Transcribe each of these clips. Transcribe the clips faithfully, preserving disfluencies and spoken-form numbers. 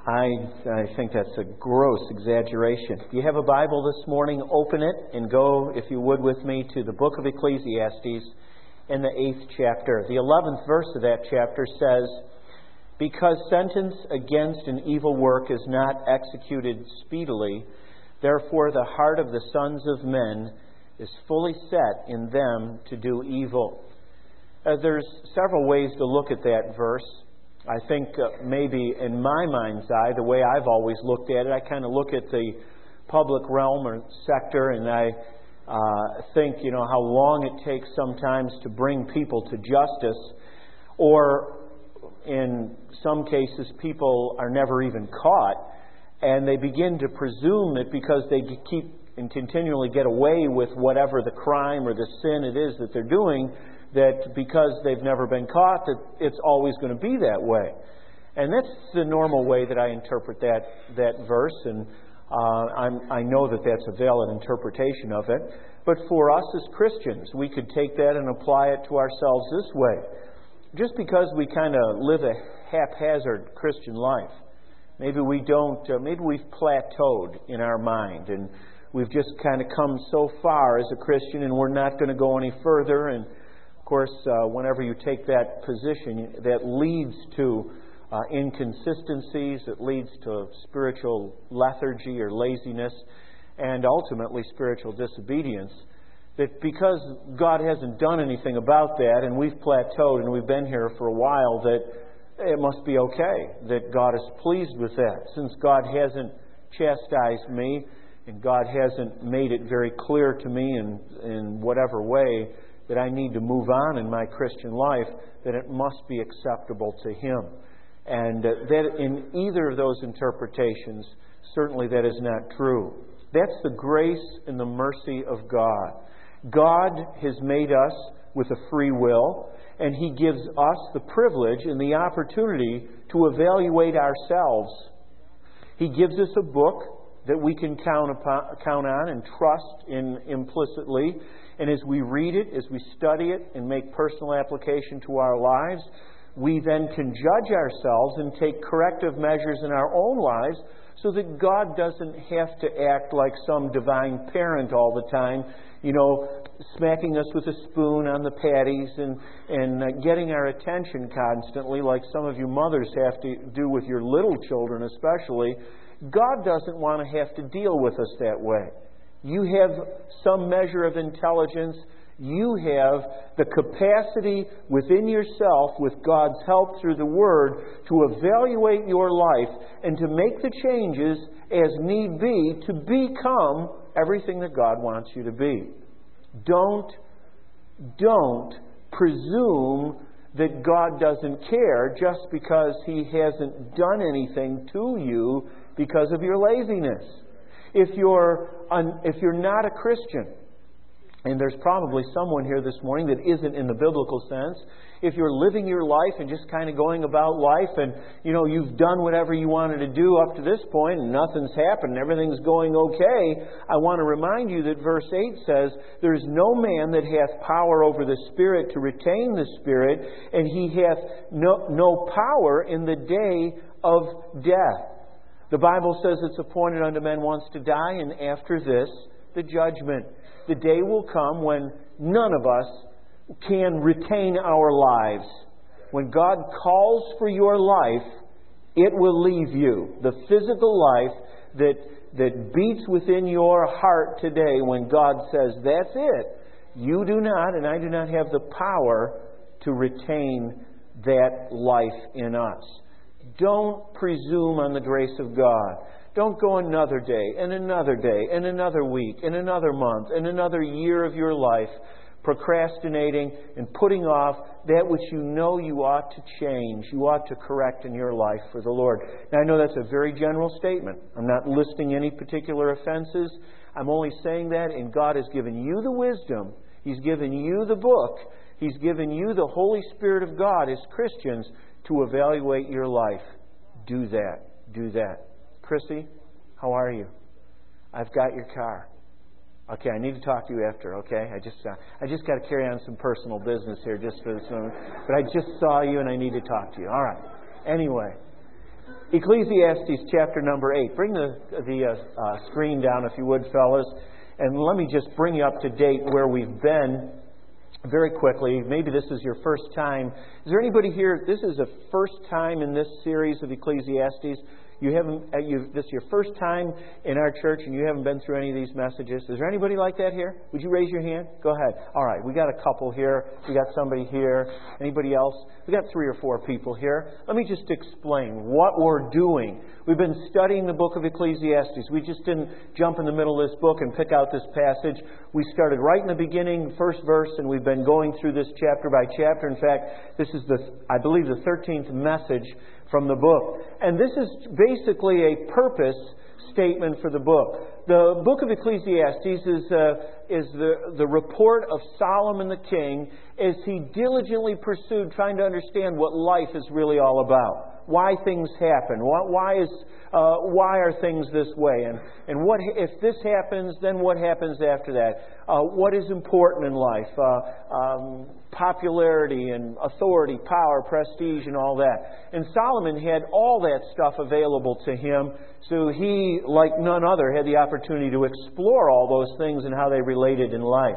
I, I think that's a gross exaggeration. If you have a Bible this morning, open it and go, if you would, with me to the book of Ecclesiastes in the eighth chapter. The eleventh verse of that chapter says, "Because sentence against an evil work is not executed speedily, therefore the heart of the sons of men is fully set in them to do evil." Uh, there's several ways to look at that verse. I think uh, maybe in my mind's eye, the way I've always looked at it, I kind of look at the public realm or sector and I uh, think, you know, how long it takes sometimes to bring people to justice. Or in some cases, people are never even caught. And they begin to presume that because they keep and continually get away with whatever the crime or the sin it is that they're doing, that because they've never been caught, that it's always going to be that way. And that's the normal way that I interpret that that verse, and uh, I'm, I know that that's a valid interpretation of it. But for us as Christians, we could take that and apply it to ourselves this way. Just because we kind of live a haphazard Christian life, maybe we don't, uh, maybe we've plateaued in our mind, and we've just kind of come so far as a Christian, and we're not going to go any further. And of course, uh, whenever you take that position, that leads to uh, inconsistencies, it leads to spiritual lethargy or laziness, and ultimately spiritual disobedience. That because God hasn't done anything about that, and we've plateaued and we've been here for a while, that it must be okay, that God is pleased with that. Since God hasn't chastised me, and God hasn't made it very clear to me in, in whatever way that I need to move on in my Christian life, that it must be acceptable to Him. And uh, that in either of those interpretations, certainly that is not true. That's the grace and the mercy of God. God has made us with a free will, and He gives us the privilege and the opportunity to evaluate ourselves. He gives us a book that we can count upon, count on and trust in implicitly. And as we read it, as we study it and make personal application to our lives, we then can judge ourselves and take corrective measures in our own lives so that God doesn't have to act like some divine parent all the time, you know, smacking us with a spoon on the patties and, and uh, getting our attention constantly like some of you mothers have to do with your little children especially. God doesn't want to have to deal with us that way. You have some measure of intelligence. You have the capacity within yourself, with God's help through the Word, to evaluate your life and to make the changes as need be to become everything that God wants you to be. Don't, don't presume that God doesn't care just because He hasn't done anything to you because of your laziness. If you're un, if you're not a Christian, and there's probably someone here this morning that isn't in the biblical sense, if you're living your life and just kind of going about life and, you know, you've done whatever you wanted to do up to this point and nothing's happened and everything's going okay, I want to remind you that verse eight says, "There is no man that hath power over the Spirit to retain the Spirit, and he hath no, no power in the day of death." The Bible says it's appointed unto men once to die, and after this, the judgment. The day will come when none of us can retain our lives. When God calls for your life, it will leave you. The physical life that, that beats within your heart today, when God says, that's it, you do not, and I do not have the power to retain that life in us. Don't presume on the grace of God. Don't go another day, and another day, and another week, and another month, and another year of your life procrastinating and putting off that which you know you ought to change, you ought to correct in your life for the Lord. Now, I know that's a very general statement. I'm not listing any particular offenses. I'm only saying that, and God has given you the wisdom. He's given you the book. He's given you the Holy Spirit of God as Christians to evaluate your life. Do that. Do that. Chrissy, how are you? I've got your car. Okay, I need to talk to you after, okay? I just uh, I just got to carry on some personal business here just for this moment. But I just saw you and I need to talk to you. All right. Anyway, Ecclesiastes chapter number eight. Bring the, the uh, uh, screen down, if you would, fellas. And let me just bring you up to date where we've been very quickly. Maybe this is your first time. Is there anybody here? This is the first time in this series of Ecclesiastes. You haven't. Uh, you this is your first time in our church, and you haven't been through any of these messages. Is there anybody like that here? Would you raise your hand? Go ahead. All right, we got a couple here. We got somebody here. Anybody else? We got three or four people here. Let me just explain what we're doing. We've been studying the book of Ecclesiastes. We just didn't jump in the middle of this book and pick out this passage. We started right in the beginning, first verse, and we've been going through this chapter by chapter. In fact, this is the, I believe, the thirteenth message from the book. And this is basically a purpose statement for the book. The book of Ecclesiastes is, uh, is the, the report of Solomon the king as he diligently pursued trying to understand what life is really all about. Why things happen. Why, why, is, uh, why are things this way? And, and what if this happens, then what happens after that? Uh, what is important in life? Uh, um, popularity and authority, power, prestige, and all that. And Solomon had all that stuff available to him, so he, like none other, had the opportunity to explore all those things and how they related in life.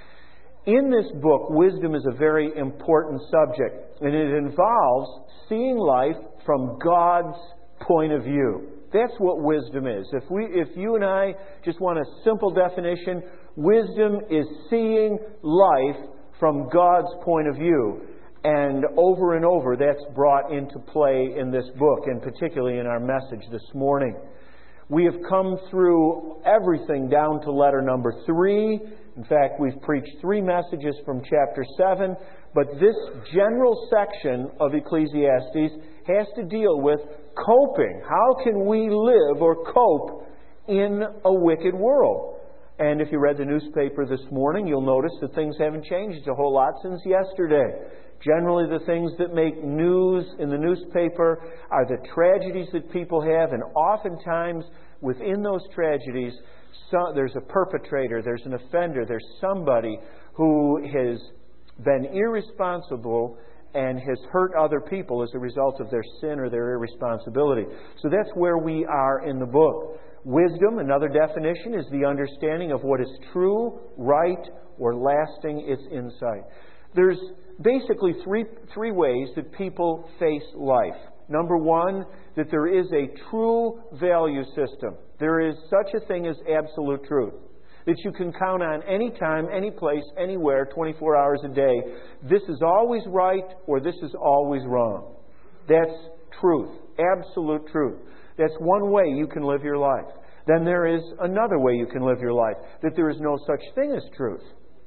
In this book, wisdom is a very important subject, and it involves seeing life from God's point of view. That's what wisdom is. If we, if you and I just want a simple definition, wisdom is seeing life from God's point of view. And over and over, that's brought into play in this book, and particularly in our message this morning. We have come through everything down to letter number three. In fact, we've preached three messages from chapter seven. But this general section of Ecclesiastes has to deal with coping. How can we live or cope in a wicked world? And if you read the newspaper this morning, you'll notice that things haven't changed a whole lot since yesterday. Generally, the things that make news in the newspaper are the tragedies that people have, and oftentimes within those tragedies, so, there's a perpetrator, there's an offender, there's somebody who has been irresponsible and has hurt other people as a result of their sin or their irresponsibility. So that's where we are in the book. Wisdom, another definition, is the understanding of what is true, right, or lasting its insight. There's basically three, three ways that people face life. Number one, that there is a true value system. There is such a thing as absolute truth. That you can count on any time, any place, anywhere, twenty-four hours a day. This is always right or this is always wrong. That's truth. Absolute truth. That's one way you can live your life. Then there is another way you can live your life. That there is no such thing as truth.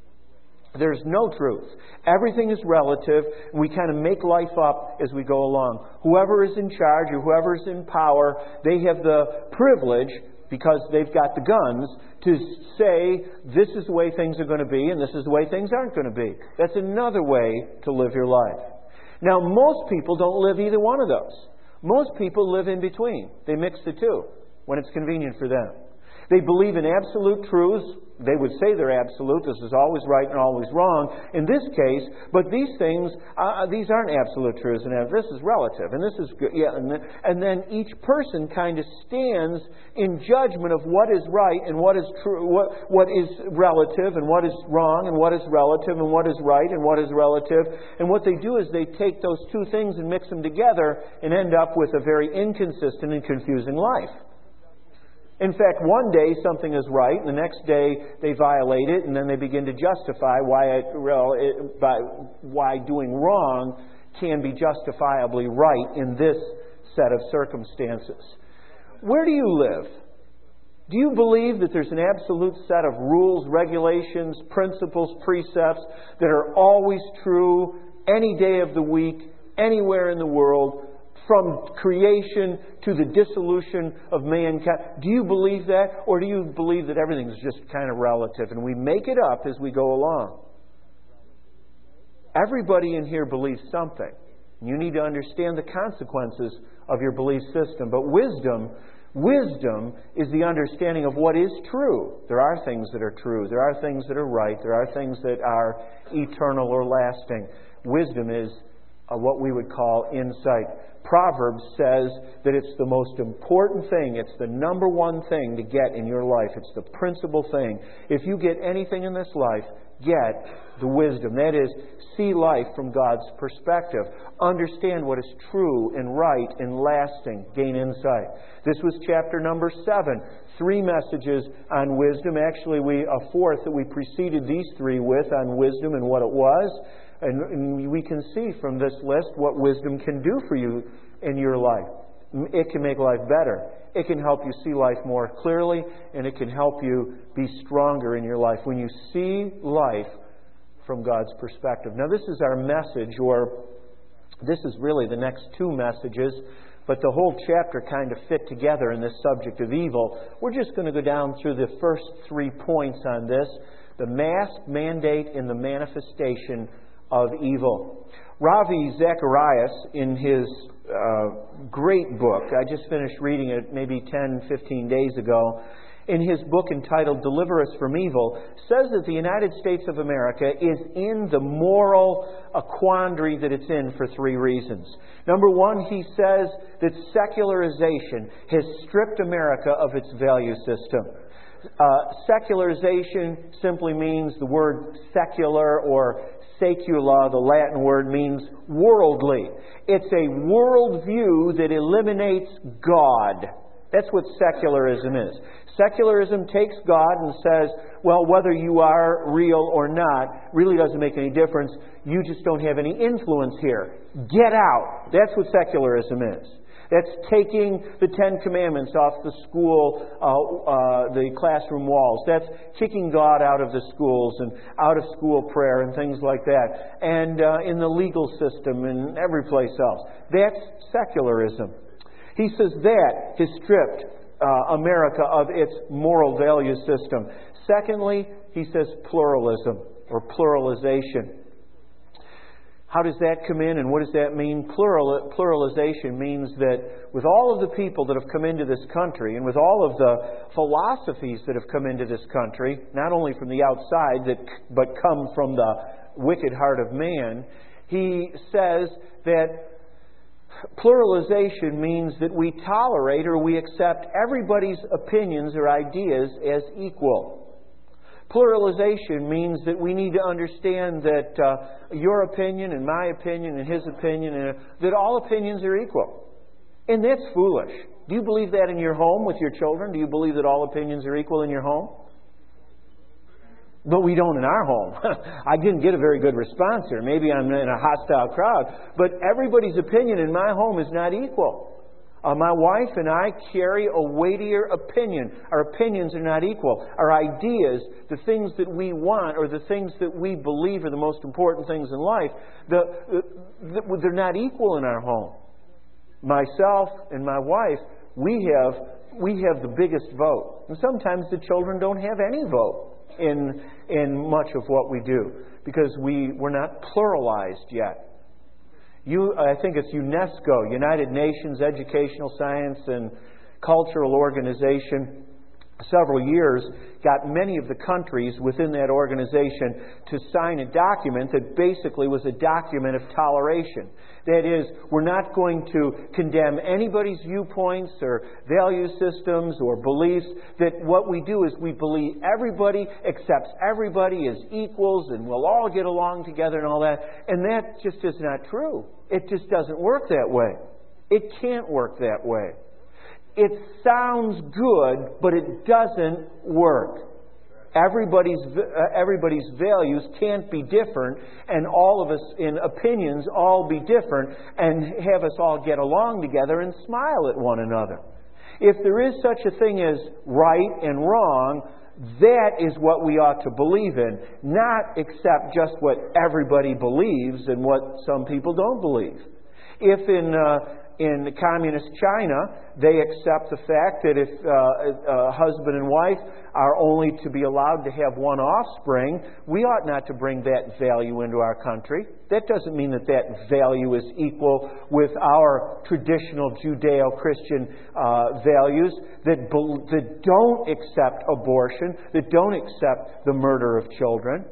There's no truth. Everything is relative, and we kind of make life up as we go along. Whoever is in charge or whoever is in power, they have the privilege, because they've got the guns, to say this is the way things are going to be and this is the way things aren't going to be. That's another way to live your life. Now, most people don't live either one of those. Most people live in between. They mix the two when it's convenient for them. They believe in absolute truths. They would say they're absolute. This is always right and always wrong in this case. But these things, uh, these aren't absolute truths. And this is relative. And this is good. Yeah, and, then, and then each person kind of stands in judgment of what is right and what is true, what, what is relative and what is wrong and what is relative and what is right and what is relative. And what they do is they take those two things and mix them together and end up with a very inconsistent and confusing life. In fact, one day something is right, and the next day they violate it, and then they begin to justify why it, well, it, by, why doing wrong can be justifiably right in this set of circumstances. Where do you live? Do you believe that there's an absolute set of rules, regulations, principles, precepts that are always true any day of the week, anywhere in the world, from creation to the dissolution of mankind? Do you believe that? Or do you believe that everything is just kind of relative and we make it up as we go along? Everybody in here believes something. You need to understand the consequences of your belief system. But wisdom, wisdom is the understanding of what is true. There are things that are true. There are things that are right. There are things that are eternal or lasting. Wisdom is uh, what we would call insight. Proverbs says that it's the most important thing, it's the number one thing to get in your life. It's the principal thing. If you get anything in this life, get the wisdom. That is, see life from God's perspective. Understand what is true and right and lasting. Gain insight. This was chapter number seven. Three messages on wisdom. Actually, we a fourth that we preceded these three with on wisdom and what it was. And, and we can see from this list what wisdom can do for you in your life. It can make life better. It can help you see life more clearly, and it can help you be stronger in your life when you see life from God's perspective. Now, this is our message, or this is really the next two messages, but the whole chapter kind of fit together in this subject of evil. We're just going to go down through the first three points on this: the mask, mandate, and the manifestation of evil. Ravi Zacharias, in his uh, great book, I just finished reading it maybe ten, fifteen days ago, in his book entitled Deliver Us from Evil, says that the United States of America is in the moral quandary that it's in for three reasons. Number one, he says that secularization has stripped America of its value system. Uh, secularization simply means the word secular or secula, the Latin word, means worldly. It's a worldview that eliminates God. That's what secularism is. Secularism takes God and says, well, whether you are real or not really doesn't make any difference. You just don't have any influence here. Get out. That's what secularism is. That's taking the Ten Commandments off the school, uh, uh, the classroom walls. That's kicking God out of the schools and out of school prayer and things like that. And uh, in the legal system and every place else. That's secularism. He says that has stripped uh, America of its moral value system. Secondly, he says pluralism or pluralization. How does that come in and what does that mean? Plural, pluralization means that with all of the people that have come into this country and with all of the philosophies that have come into this country, not only from the outside that, but come from the wicked heart of man, he says that pluralization means that we tolerate or we accept everybody's opinions or ideas as equal. Pluralization means that we need to understand that uh, your opinion and my opinion and his opinion, and uh, that all opinions are equal. And that's foolish. Do you believe that in your home with your children? Do you believe that all opinions are equal in your home? But we don't in our home. I didn't get a very good response here. Maybe I'm in a hostile crowd. But everybody's opinion in my home is not equal. Uh, my wife and I carry a weightier opinion. Our opinions are not equal. Our ideas, the things that we want or the things that we believe are the most important things in life, the, the, they're not equal in our home. Myself and my wife, we have we have the biggest vote. And sometimes the children don't have any vote in in much of what we do because we, we're not pluralized yet. You, I think it's UNESCO, United Nations Educational, Science, and Cultural Organization, several years, got many of the countries within that organization to sign a document that basically was a document of toleration. That is, we're not going to condemn anybody's viewpoints or value systems or beliefs. That what we do is we believe everybody accepts everybody as equals and we'll all get along together and all that. And that just is not true. It just doesn't work that way. It can't work that way. It sounds good, but it doesn't work. Everybody's uh, everybody's values can't be different, and all of us in opinions all be different, and have us all get along together and smile at one another. If there is such a thing as right and wrong, that is what we ought to believe in, not accept just what everybody believes and what some people don't believe. If in uh, in communist China, they accept the fact that if uh, a husband and wife are only to be allowed to have one offspring, we ought not to bring that value into our country. That doesn't mean that that value is equal with our traditional Judeo-Christian uh, values that, be- that don't accept abortion, that don't accept the murder of children.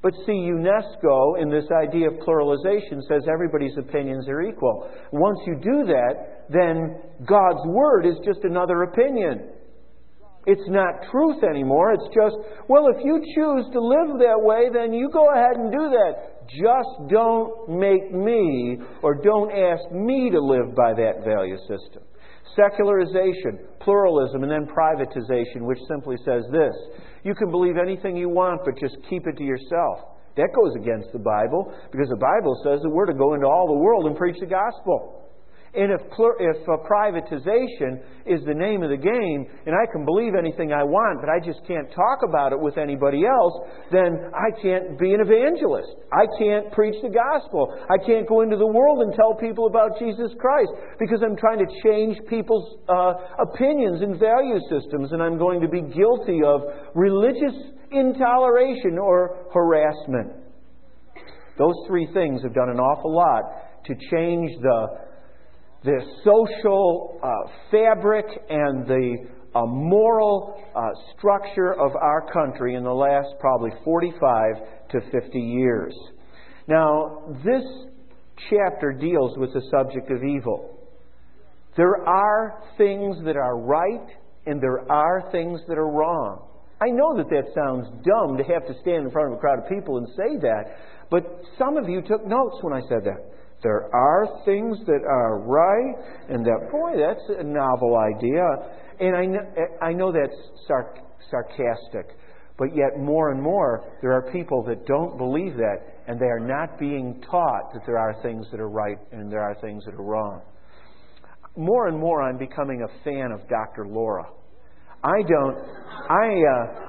But see, UNESCO, in this idea of pluralization, says everybody's opinions are equal. Once you do that, then God's Word is just another opinion. It's not truth anymore. It's just, well, if you choose to live that way, then you go ahead and do that. Just don't make me, or don't ask me to live by that value system. Secularization, pluralism, and then privatization, which simply says this: you can believe anything you want, but just keep it to yourself. That goes against the Bible, because the Bible says that we're to go into all the world and preach the gospel. And if, if uh, privatization is the name of the game, and I can believe anything I want, but I just can't talk about it with anybody else, then I can't be an evangelist. I can't preach the gospel. I can't go into the world and tell people about Jesus Christ, because I'm trying to change people's uh, opinions and value systems, and I'm going to be guilty of religious intoleration or harassment. Those three things have done an awful lot to change the the social uh, fabric and the uh, moral uh, structure of our country in the last probably forty-five to fifty years. Now, this chapter deals with the subject of evil. There are things that are right and there are things that are wrong. I know that that sounds dumb to have to stand in front of a crowd of people and say that, but some of you took notes when I said that. There are things that are right, and that, boy, that's a novel idea. And I know, I know that's sarc- sarcastic, but yet more and more there are people that don't believe that, and they are not being taught that there are things that are right and there are things that are wrong. More and more I'm becoming a fan of Doctor Laura. I don't, I,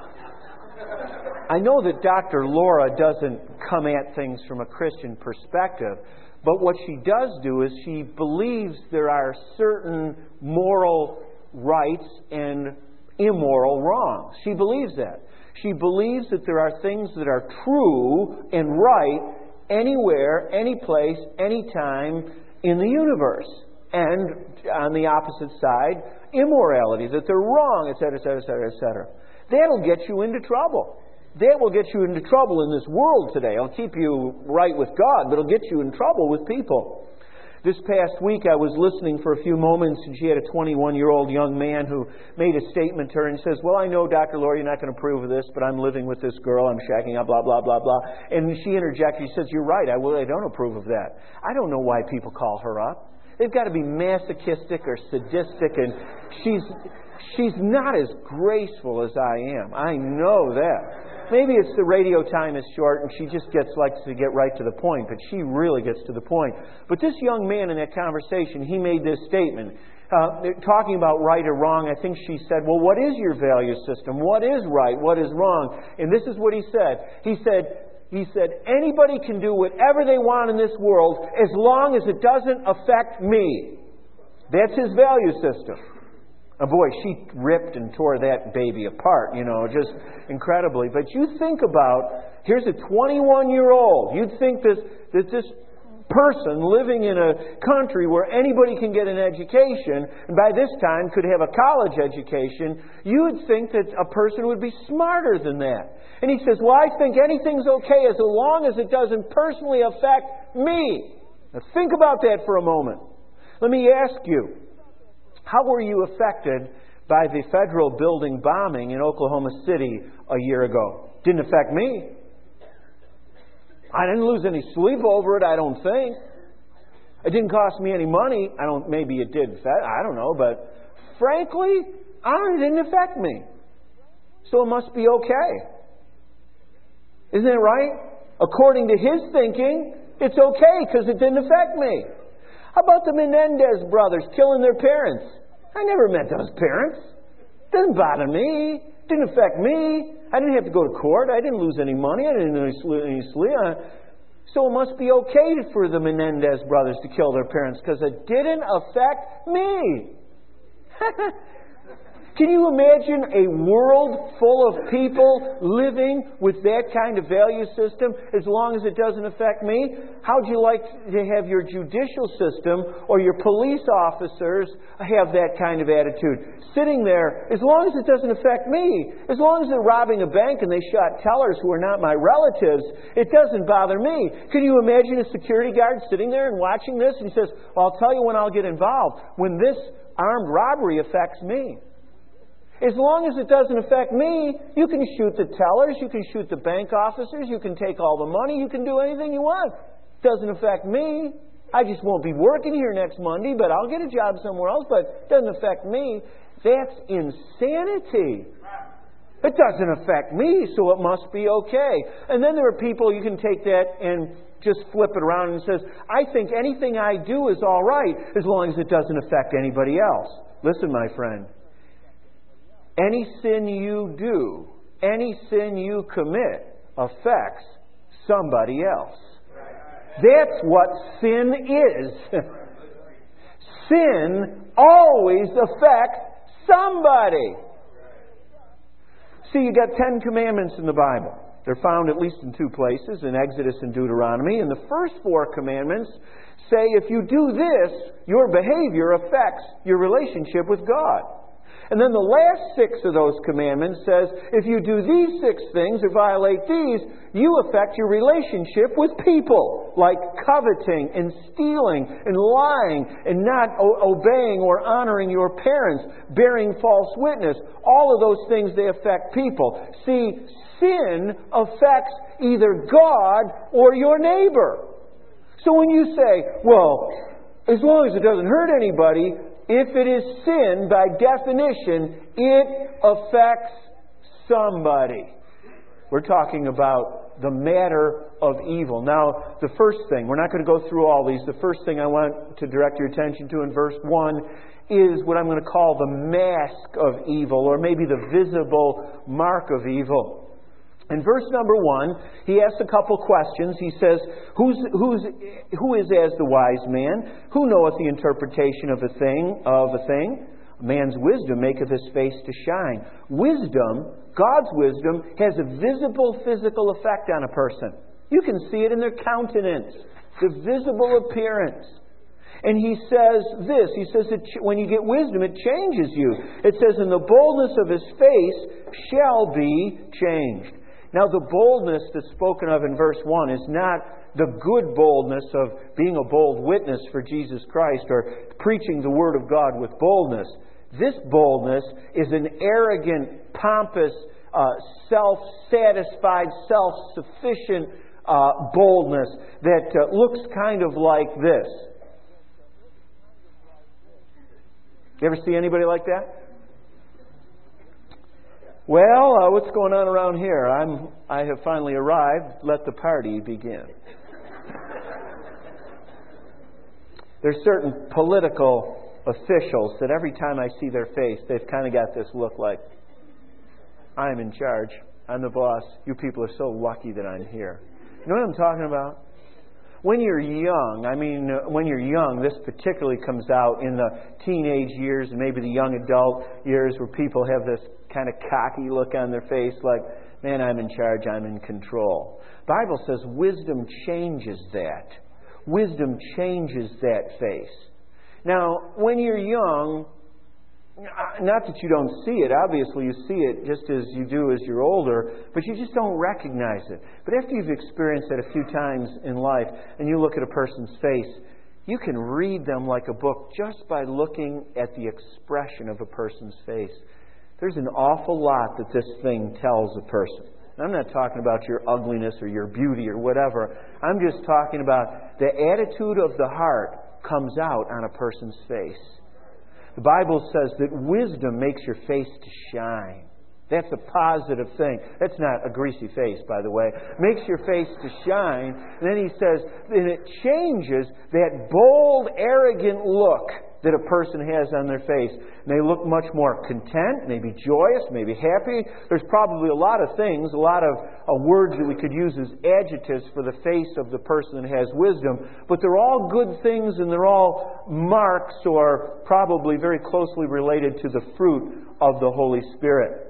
uh, I know that Doctor Laura doesn't come at things from a Christian perspective, but what she does do is she believes there are certain moral rights and immoral wrongs. She believes that. She believes that there are things that are true and right anywhere, any place, any time in the universe. And on the opposite side, immorality, that they're wrong, et cetera, et cetera, et cetera, et cetera. That'll get you into trouble. That will get you into trouble in this world today. It'll keep you right with God, but it'll get you in trouble with people. This past week I was listening for a few moments, and she had a twenty-one-year-old young man who made a statement to her and says, well, I know, Doctor Laura, you're not going to approve of this, but I'm living with this girl, I'm shacking up, blah, blah, blah, blah. And she interjected, she says, you're right, I, will, I don't approve of that. I don't know why people call her up. They've got to be masochistic or sadistic, and she's she's not as graceful as I am. I know that. Maybe it's the radio time is short and she just gets likes to get right to the point, but she really gets to the point. But this young man in that conversation, he made this statement, uh, talking about right or wrong. I think she said, well, what is your value system? What is right? What is wrong? And this is what he said. He said, He said, anybody can do whatever they want in this world as long as it doesn't affect me. That's his value system. Oh boy, she ripped and tore that baby apart, you know, just incredibly. But you think about, here's a twenty-one-year-old. You'd think this, that this person living in a country where anybody can get an education, and by this time could have a college education, you would think that a person would be smarter than that. And he says, well, I think anything's okay as long as it doesn't personally affect me. Now think about that for a moment. Let me ask you, how were you affected by the federal building bombing in Oklahoma City a year ago? Didn't affect me. I didn't lose any sleep over it, I don't think. It didn't cost me any money. I don't. Maybe it did. I don't know. But frankly, it didn't affect me. So it must be okay. Isn't it right? According to his thinking, it's okay because it didn't affect me. How about the Menendez brothers killing their parents? I never met those parents. Doesn't bother me. Didn't affect me. I didn't have to go to court. I didn't lose any money. I didn't lose any sleep. So it must be okay for the Menendez brothers to kill their parents because it didn't affect me. Can you imagine a world full of people living with that kind of value system as long as it doesn't affect me? How'd you like to have your judicial system or your police officers have that kind of attitude? Sitting there, as long as it doesn't affect me, as long as they're robbing a bank and they shot tellers who are not my relatives, it doesn't bother me. Can you imagine a security guard sitting there and watching this and he says, well, I'll tell you when I'll get involved, when this armed robbery affects me. As long as it doesn't affect me, you can shoot the tellers, you can shoot the bank officers, you can take all the money, you can do anything you want. It doesn't affect me. I just won't be working here next Monday, but I'll get a job somewhere else, but it doesn't affect me. That's insanity. It doesn't affect me, so it must be okay. And then there are people, you can take that and just flip it around and says, I think anything I do is all right as long as it doesn't affect anybody else. Listen, my friend. Any sin you do, any sin you commit, affects somebody else. That's what sin is. Sin always affects somebody. See, you got Ten Commandments in the Bible. They're found at least in two places, in Exodus and Deuteronomy. And the first four commandments say if you do this, your behavior affects your relationship with God. And then the last six of those commandments says, if you do these six things or violate these, you affect your relationship with people, like coveting and stealing and lying and not o- obeying or honoring your parents, bearing false witness. All of those things, they affect people. See, sin affects either God or your neighbor. So when you say, well, as long as it doesn't hurt anybody, if it is sin, by definition, it affects somebody. We're talking about the matter of evil. Now, the first thing, we're not going to go through all these. The first thing I want to direct your attention to in verse one is what I'm going to call the mask of evil, or maybe the visible mark of evil. In verse number one, he asks a couple questions. He says, Who's, who's, who is as the wise man? Who knoweth the interpretation of a thing? Of a thing? Man's wisdom maketh his face to shine. Wisdom, God's wisdom, has a visible physical effect on a person. You can see it in their countenance, the visible appearance. And he says this, he says that when you get wisdom, it changes you. It says, and the boldness of his face shall be changed. Now, the boldness that's spoken of in verse one is not the good boldness of being a bold witness for Jesus Christ or preaching the Word of God with boldness. This boldness is an arrogant, pompous, uh, self-satisfied, self-sufficient uh, boldness that uh, looks kind of like this. You ever see anybody like that? Well, uh, what's going on around here? I'm, I have finally arrived. Let the party begin. There's certain political officials that every time I see their face, they've kind of got this look like, I'm in charge. I'm the boss. You people are so lucky that I'm here. You know what I'm talking about? When you're young, I mean, when you're young, this particularly comes out in the teenage years and maybe the young adult years where people have this kind of cocky look on their face like, man, I'm in charge, I'm in control. The Bible says wisdom changes that. Wisdom changes that face. Now, when you're young, not that you don't see it. Obviously, you see it just as you do as you're older, but you just don't recognize it. But after you've experienced it a few times in life and you look at a person's face, you can read them like a book just by looking at the expression of a person's face. There's an awful lot that this thing tells a person. I'm not talking about your ugliness or your beauty or whatever. I'm just talking about the attitude of the heart comes out on a person's face. The Bible says that wisdom makes your face to shine. That's a positive thing. That's not a greasy face, by the way. Makes your face to shine. And then he says, and it changes that bold, arrogant look that a person has on their face. And they look much more content, maybe joyous, maybe happy. There's probably a lot of things, a lot of uh, words that we could use as adjectives for the face of the person that has wisdom. But they're all good things, and they're all marks or probably very closely related to the fruit of the Holy Spirit.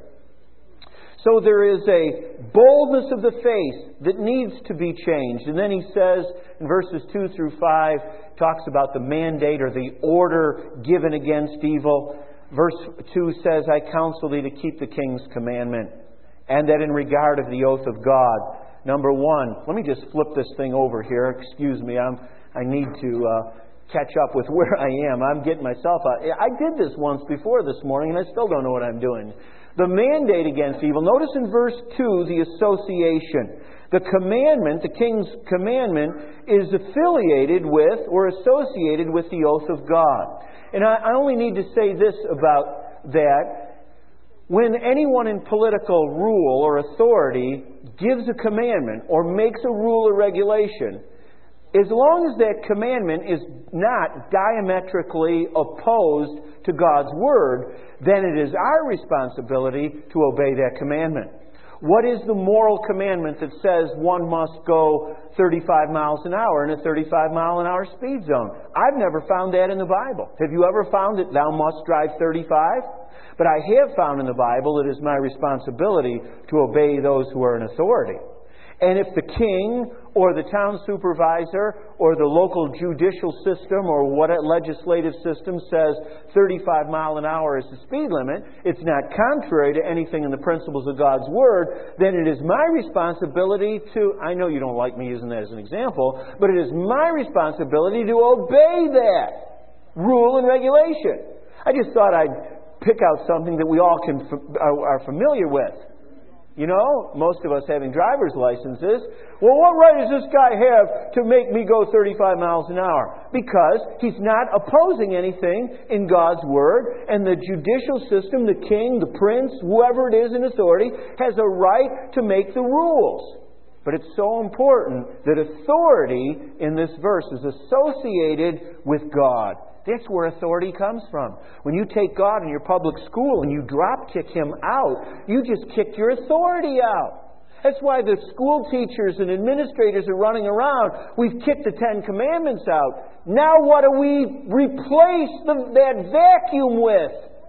So there is a boldness of the face that needs to be changed. And then he says in verses two through five, talks about the mandate or the order given against evil. Verse two says, I counsel thee to keep the king's commandment, and that in regard of the oath of God. Number one, let me just flip this thing over here. Excuse me, I'm, I need to uh, catch up with where I am. I'm getting myself out. I did this once before this morning, and I still don't know what I'm doing. The mandate against evil. Notice in verse two, the association. The commandment, the king's commandment, is affiliated with or associated with the oath of God. And I, I only need to say this about that. When anyone in political rule or authority gives a commandment or makes a rule or regulation, as long as that commandment is not diametrically opposed to God's Word, then it is our responsibility to obey that commandment. What is the moral commandment that says one must go thirty-five miles an hour in a thirty-five mile an hour speed zone? I've never found that in the Bible. Have you ever found that thou must drive thirty-five? But I have found in the Bible it is my responsibility to obey those who are in authority. And if the king or the town supervisor or the local judicial system or what a legislative system says thirty-five mile an hour is the speed limit, it's not contrary to anything in the principles of God's Word, then it is my responsibility to, I know you don't like me using that as an example, but it is my responsibility to obey that rule and regulation. I just thought I'd pick out something that we all can are familiar with. You know, most of us having driver's licenses. Well, what right does this guy have to make me go thirty-five miles an hour? Because he's not opposing anything in God's Word, and the judicial system, the king, the prince, whoever it is in authority, has a right to make the rules. But it's so important that authority in this verse is associated with God. That's where authority comes from. When you take God in your public school and you drop kick Him out, you just kicked your authority out. That's why the school teachers and administrators are running around. We've kicked the Ten Commandments out. Now what do we replace the, that vacuum with?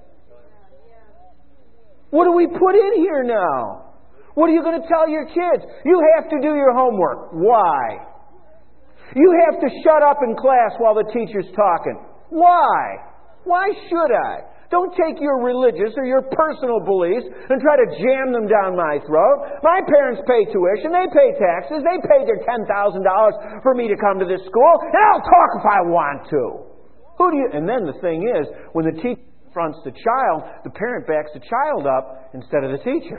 What do we put in here now? What are you going to tell your kids? You have to do your homework. Why? You have to shut up in class while the teacher's talking. Why? Why should I? Don't take your religious or your personal beliefs and try to jam them down my throat. My parents pay tuition. They pay taxes. They paid their ten thousand dollars for me to come to this school. And I'll talk if I want to. Who do you? And then the thing is, when the teacher confronts the child, the parent backs the child up instead of the teacher.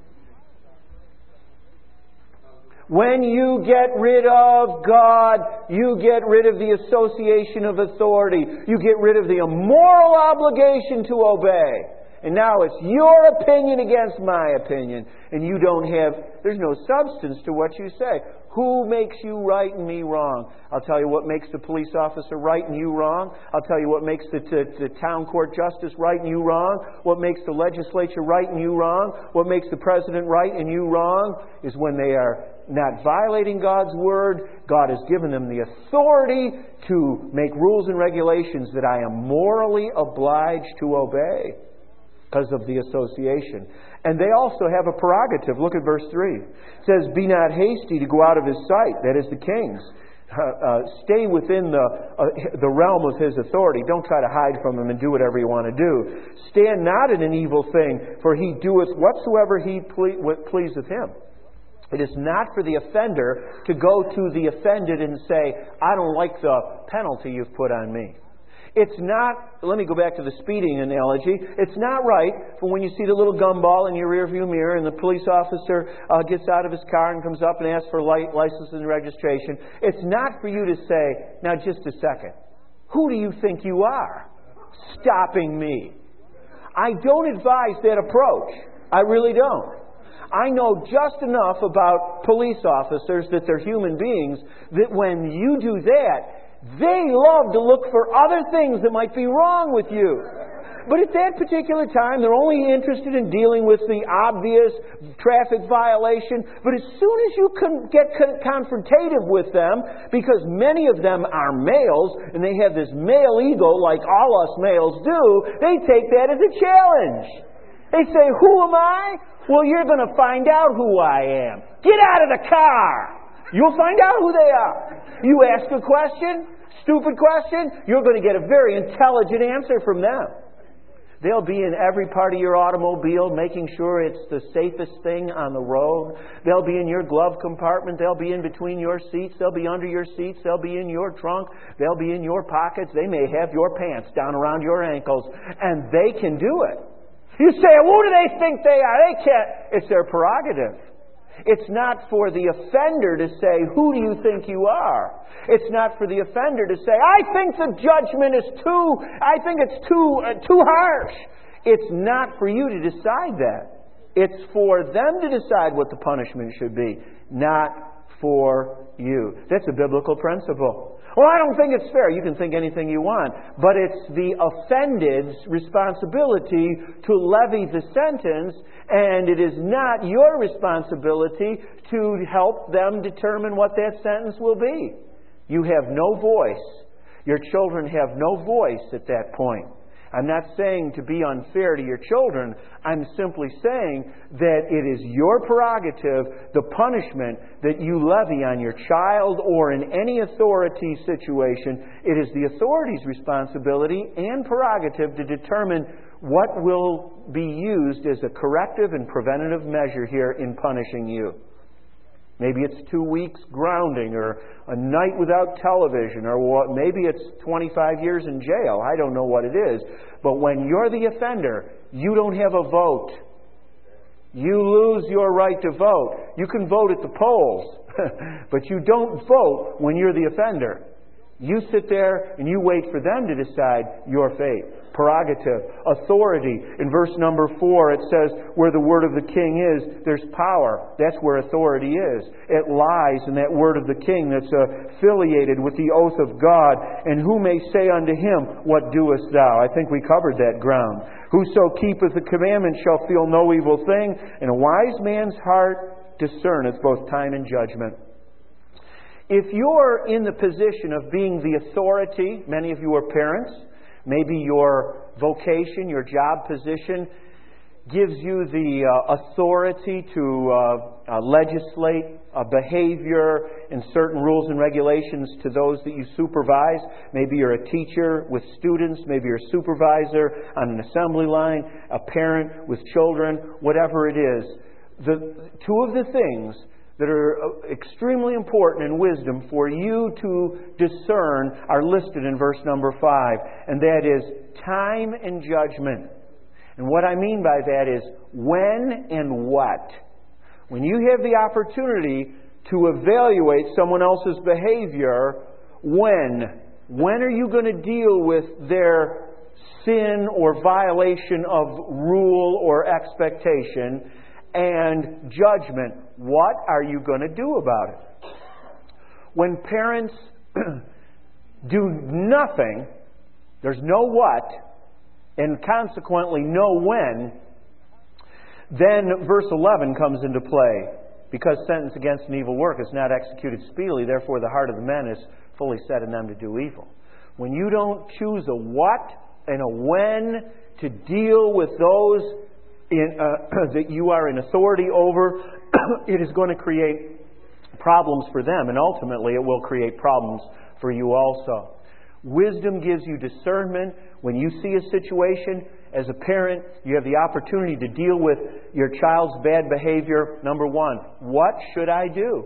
When you get rid of God, you get rid of the association of authority. You get rid of the moral obligation to obey. And now it's your opinion against my opinion. And you don't have, there's no substance to what you say. Who makes you right and me wrong? I'll tell you what makes the police officer right and you wrong. I'll tell you what makes the, the, the town court justice right and you wrong. What makes the legislature right and you wrong. What makes the president right and you wrong is when they are not violating God's Word. God has given them the authority to make rules and regulations that I am morally obliged to obey because of the association. And they also have a prerogative. Look at verse three. It says, be not hasty to go out of his sight. That is the king's. Uh, uh, stay within the uh, the realm of his authority. Don't try to hide from him and do whatever you want to do. Stand not in an evil thing, for he doeth whatsoever he ple- what pleaseth him. It is not for the offender to go to the offended and say, I don't like the penalty you've put on me. It's not, let me go back to the speeding analogy. It's not right for when you see the little gumball in your rearview mirror and the police officer uh, gets out of his car and comes up and asks for light, license and registration. It's not for you to say, now just a second, who do you think you are stopping me? I don't advise that approach. I really don't. I know just enough about police officers that they're human beings that when you do that, They love to look for other things that might be wrong with you. But at that particular time, they're only interested in dealing with the obvious traffic violation. But as soon as you can get confrontative with them, because many of them are males, and they have this male ego like all us males do, they take that as a challenge. They say, who am I? Well, you're going to find out who I am. Get out of the car. You'll find out who they are. You ask a question, stupid question, you're going to get a very intelligent answer from them. They'll be in every part of your automobile, making sure it's the safest thing on the road. They'll be in your glove compartment. They'll be in between your seats. They'll be under your seats. They'll be in your trunk. They'll be in your pockets. They may have your pants down around your ankles. And they can do it. You say, who do they think they are? They can't. It's their prerogative. It's not for the offender to say, who do you think you are? It's not for the offender to say, I think the judgment is too, I think it's too, uh, too harsh. It's not for you to decide that. It's for them to decide what the punishment should be, not for you. That's a biblical principle. Well, I don't think it's fair. You can think anything you want. But it's the offended's responsibility to levy the sentence, and it is not your responsibility to help them determine what that sentence will be. You have no voice. Your children have no voice at that point. I'm not saying to be unfair to your children. I'm simply saying that it is your prerogative, the punishment that you levy on your child or in any authority situation. It is the authority's responsibility and prerogative to determine what will be used as a corrective and preventative measure here in punishing you. Maybe it's two weeks grounding, or a night without television, or what, maybe it's twenty-five years in jail. I don't know what it is. But when you're the offender, you don't have a vote. You lose your right to vote. You can vote at the polls, but you don't vote when you're the offender. You sit there and you wait for them to decide your fate. Prerogative, authority. In verse number four, it says, where the word of the king is, there's power. That's where authority is. It lies in that word of the king that's affiliated with the oath of God. And who may say unto him, what doest thou? I think we covered that ground. Whoso keepeth the commandment shall feel no evil thing, and a wise man's heart discerneth both time and judgment. If you're in the position of being the authority, many of you are parents, maybe your vocation, your job position gives you the uh, authority to uh, uh, legislate a behavior and certain rules and regulations to those that you supervise. Maybe you're a teacher with students, maybe you're a supervisor on an assembly line, a parent with children, whatever it is. The two of the things that are extremely important in wisdom for you to discern are listed in verse number five. And that is time and judgment. And what I mean by that is when and what. When you have the opportunity to evaluate someone else's behavior, when? When are you going to deal with their sin or violation of rule or expectation? And judgment. What are you going to do about it? When parents do nothing, there's no what, and consequently no when, then verse eleven comes into play. Because sentence against an evil work is not executed speedily, therefore the heart of the men is fully set in them to do evil. When you don't choose a what and a when to deal with those In, uh, that you are in authority over, it is going to create problems for them, and ultimately it will create problems for you also. Wisdom gives you discernment. When you see a situation, as a parent, you have the opportunity to deal with your child's bad behavior. Number one, what should I do?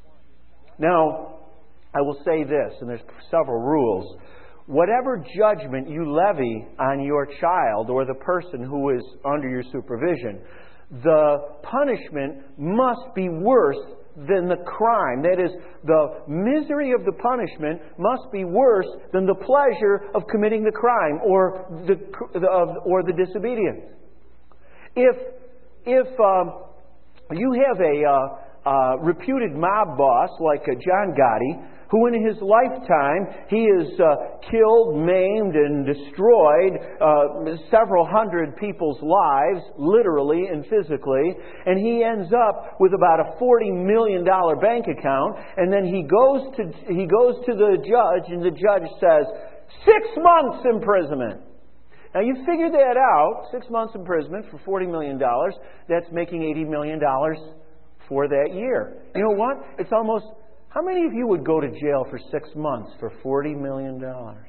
Now, I will say this, and there's several rules. Whatever judgment you levy on your child or the person who is under your supervision, the punishment must be worse than the crime. That is, the misery of the punishment must be worse than the pleasure of committing the crime or the or the disobedience. If if um, you have a uh, uh, reputed mob boss like uh, John Gotti, who in his lifetime, he has uh, killed, maimed, and destroyed uh, several hundred people's lives, literally and physically, and he ends up with about a forty million dollars bank account, and then he goes to he goes to the judge, and the judge says, six months imprisonment. Now you figure that out, six months imprisonment for forty million dollars, that's making eighty million dollars for that year. You know what? It's almost... How many of you would go to jail for six months for forty million dollars?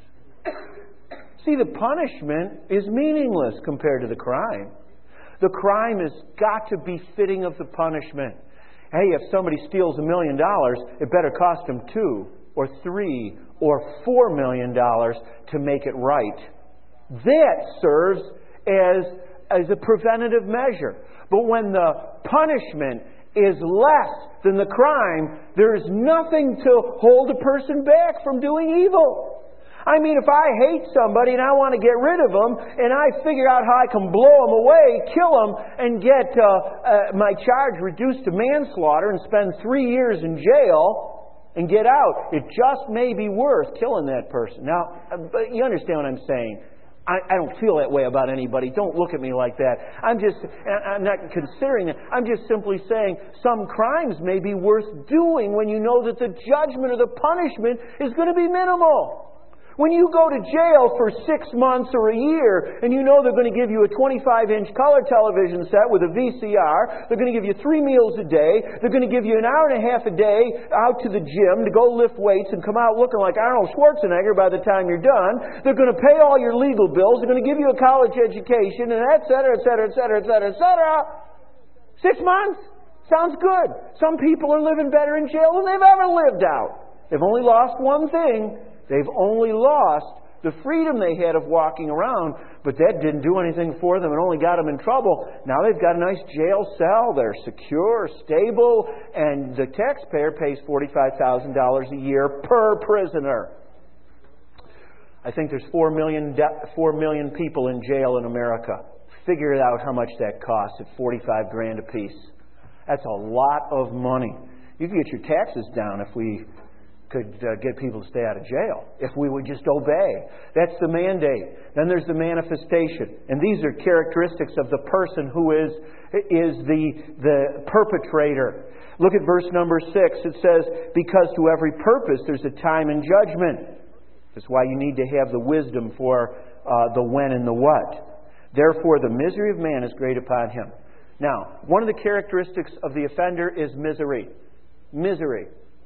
See, the punishment is meaningless compared to the crime. The crime has got to be fitting of the punishment. Hey, if somebody steals a million dollars, it better cost them two or three or four million dollars to make it right. That serves as, as a preventative measure. But when the punishment is less than the crime, there is nothing to hold a person back from doing evil. I mean, if I hate somebody and I want to get rid of them, and I figure out how I can blow them away, kill them, and get uh, uh, my charge reduced to manslaughter and spend three years in jail and get out, it just may be worth killing that person. Now, but you understand what I'm saying. I, I don't feel that way about anybody. Don't look at me like that. I'm just, I'm not considering that. I'm just simply saying some crimes may be worth doing when you know that the judgment or the punishment is going to be minimal. When you go to jail for six months or a year and you know they're going to give you a twenty-five inch color television set with a V C R, they're going to give you three meals a day, they're going to give you an hour and a half a day out to the gym to go lift weights and come out looking like Arnold Schwarzenegger by the time you're done, they're going to pay all your legal bills, they're going to give you a college education, and et cetera, et cetera, et cetera, et cetera, et cetera. Six months? Sounds good. Some people are living better in jail than they've ever lived out. They've only lost one thing. They've only lost the freedom they had of walking around, but that didn't do anything for them. It only got them in trouble. Now they've got a nice jail cell. They're secure, stable, and the taxpayer pays forty-five thousand dollars a year per prisoner. I think there's four million, de- four million people in jail in America. Figure it out how much that costs at forty-five grand a piece. That's a lot of money. You could get your taxes down if we could uh, get people to stay out of jail, if we would just obey. That's the mandate. Then there's the manifestation. And these are characteristics of the person who is, is the, the perpetrator. Look at verse number six. It says, because to every purpose there's a time and judgment. That's why you need to have the wisdom for uh, the when and the what. Therefore the misery of man is great upon him. Now, one of the characteristics of the offender is misery. Misery.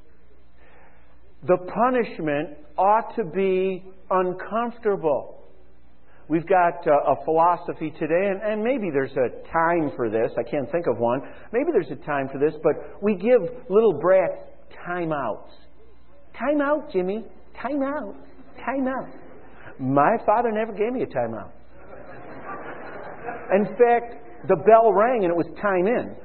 The punishment ought to be uncomfortable. We've got uh, a philosophy today, and, and maybe there's a time for this. I can't think of one. Maybe there's a time for this, but we give little brats timeouts. Time out, Jimmy. Time out. Time out. My father never gave me a timeout. In fact, the bell rang and it was time in.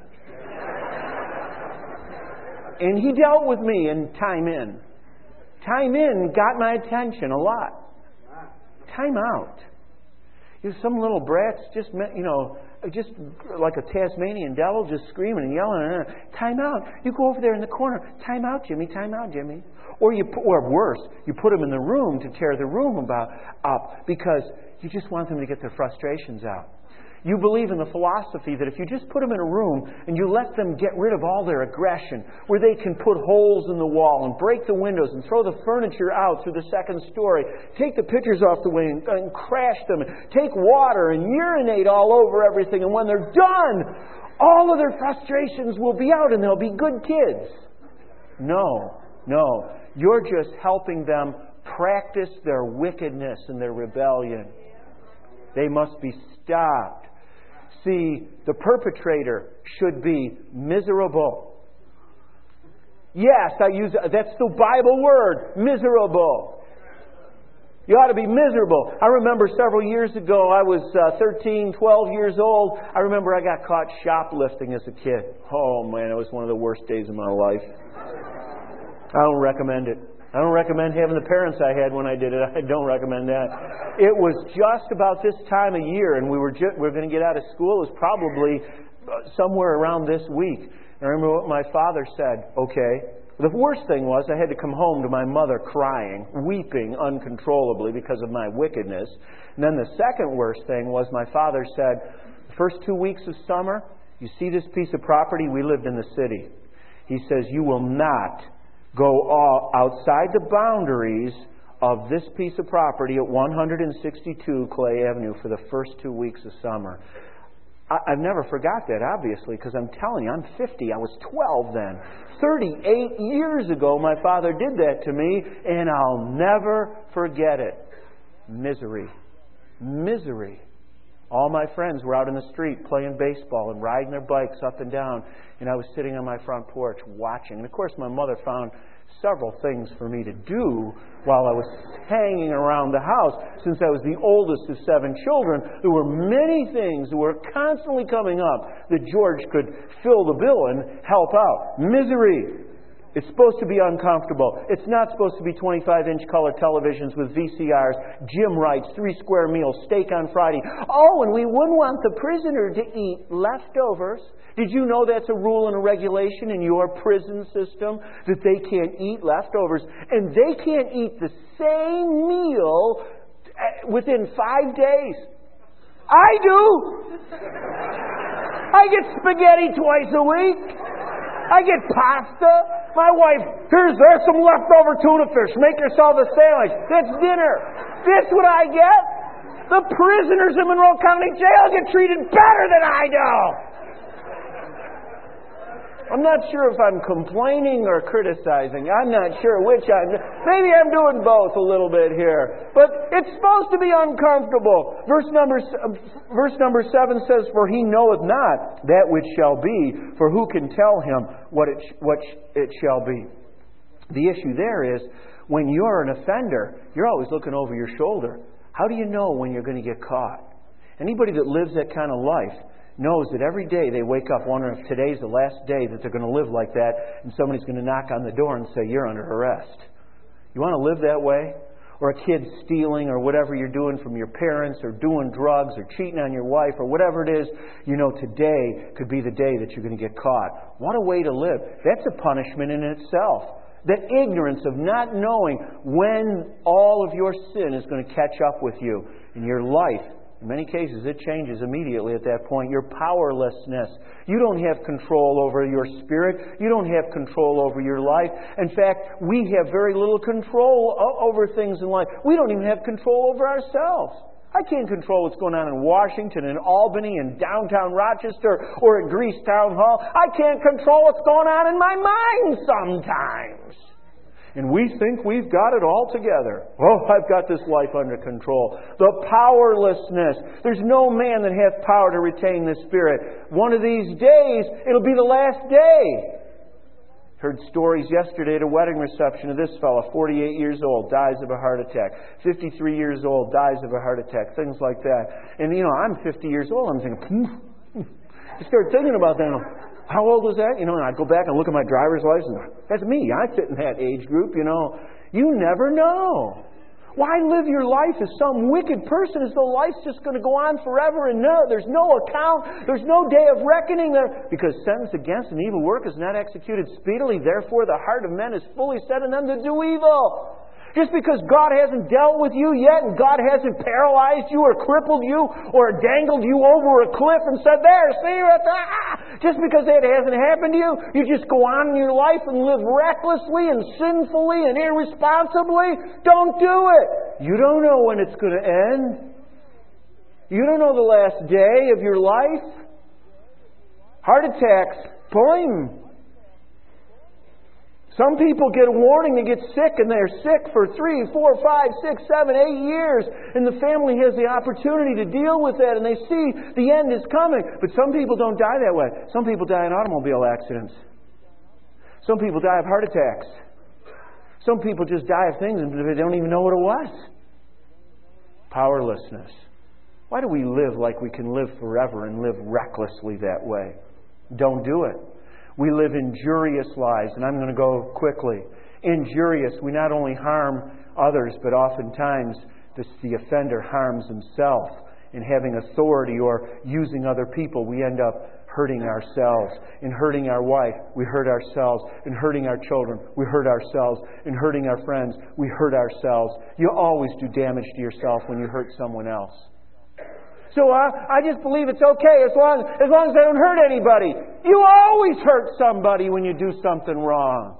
And he dealt with me in time in. Time in got my attention a lot. Time out. You know, some little brats just, you know, just like a Tasmanian devil, just screaming and yelling. Time out. You go over there in the corner. Time out, Jimmy. Time out, Jimmy. Or you, or worse, you put them in the room to tear the room about up because you just want them to get their frustrations out. You believe in the philosophy that if you just put them in a room and you let them get rid of all their aggression, where they can put holes in the wall and break the windows and throw the furniture out through the second story, take the pictures off the wing and crash them, and take water and urinate all over everything, and when they're done, all of their frustrations will be out and they'll be good kids. No, no. You're just helping them practice their wickedness and their rebellion. They must be stopped. See, the perpetrator should be miserable. Yes, I use that's the Bible word, miserable. You ought to be miserable. I remember several years ago, I was uh, thirteen, twelve years old. I remember I got caught shoplifting as a kid. Oh man, it was one of the worst days of my life. I don't recommend it. I don't recommend having the parents I had when I did it. I don't recommend that. It was just about this time of year, and we were ju- we were going to get out of school. It was probably somewhere around this week. I remember what my father said. Okay, The worst thing was I had to come home to my mother crying, weeping uncontrollably because of my wickedness. And then the second worst thing was my father said, the first two weeks of summer, you see this piece of property? We lived in the city. He says, you will not go all outside the boundaries of this piece of property at one sixty-two Clay Avenue for the first two weeks of summer. I, I've never forgot that, obviously, because I'm telling you, I'm fifty. I was twelve then. thirty-eight years ago, my father did that to me, and I'll never forget it. Misery. Misery. All my friends were out in the street playing baseball and riding their bikes up and down, and I was sitting on my front porch watching. And of course, my mother found several things for me to do while I was hanging around the house. Since I was the oldest of seven children, there were many things that were constantly coming up that George could fill the bill and help out. Misery. It's supposed to be uncomfortable. It's not supposed to be twenty-five inch color televisions with V C Rs, gym rights, three square meals, steak on Friday. Oh, and we wouldn't want the prisoner to eat leftovers. Did you know that's a rule and a regulation in your prison system? That they can't eat leftovers. And they can't eat the same meal within five days. I do! I get spaghetti twice a week. I get pasta. My wife, here's there's some leftover tuna fish. Make yourself a sandwich. That's dinner. That's what I get. The prisoners in Monroe County Jail get treated better than I do. I'm not sure if I'm complaining or criticizing. I'm not sure which I'm... Maybe I'm doing both a little bit here. But it's supposed to be uncomfortable. Verse number, verse number seven says, for he knoweth not that which shall be, for who can tell him what it, what it shall be. The issue there is, when you're an offender, you're always looking over your shoulder. How do you know when you're going to get caught? Anybody that lives that kind of life knows that every day they wake up wondering if today's the last day that they're going to live like that, and somebody's going to knock on the door and say, you're under arrest. You want to live that way? Or a kid stealing or whatever you're doing from your parents, or doing drugs or cheating on your wife or whatever it is, you know today could be the day that you're going to get caught. What a way to live. That's a punishment in itself. That ignorance of not knowing when all of your sin is going to catch up with you in your life. In many cases, it changes immediately at that point. Your powerlessness. You don't have control over your spirit. You don't have control over your life. In fact, we have very little control over things in life. We don't even have control over ourselves. I can't control what's going on in Washington, in Albany, in downtown Rochester, or at Greece Town Hall. I can't control what's going on in my mind sometimes. And we think we've got it all together. Oh, I've got this life under control. The powerlessness. There's no man that hath power to retain the Spirit. One of these days, it'll be the last day. Heard stories yesterday at a wedding reception of this fellow, forty-eight years old, dies of a heart attack. fifty-three years old, dies of a heart attack. Things like that. And, you know, I'm fifty years old. I'm thinking, hmm. I start thinking about that. How old was that? You know, and I'd go back and look at my driver's license. That's me. I fit in that age group, you know. You never know. Why live your life as some wicked person as though life's just going to go on forever and no, there's no account, there's no day of reckoning there. Because sentence against an evil work is not executed speedily, therefore the heart of men is fully set in them to do evil. Just because God hasn't dealt with you yet, and God hasn't paralyzed you or crippled you or dangled you over a cliff and said, there, see, ah! Just because that hasn't happened to you, you just go on in your life and live recklessly and sinfully and irresponsibly. Don't do it. You don't know when it's going to end. You don't know the last day of your life. Heart attacks, boom. Some people get a warning to get sick, and they're sick for three, four, five, six, seven, eight years. And the family has the opportunity to deal with that, and they see the end is coming. But some people don't die that way. Some people die in automobile accidents. Some people die of heart attacks. Some people just die of things and they don't even know what it was. Powerlessness. Why do we live like we can live forever and live recklessly that way? Don't do it. We live injurious lives, and I'm going to go quickly. Injurious, we not only harm others, but oftentimes the, the offender harms himself in having authority or using other people, we end up hurting ourselves. In hurting our wife, we hurt ourselves. In hurting our children, we hurt ourselves. In hurting our friends, we hurt ourselves. You always do damage to yourself when you hurt someone else. So uh, I just believe it's okay as long, as long as I don't hurt anybody. You always hurt somebody when you do something wrong.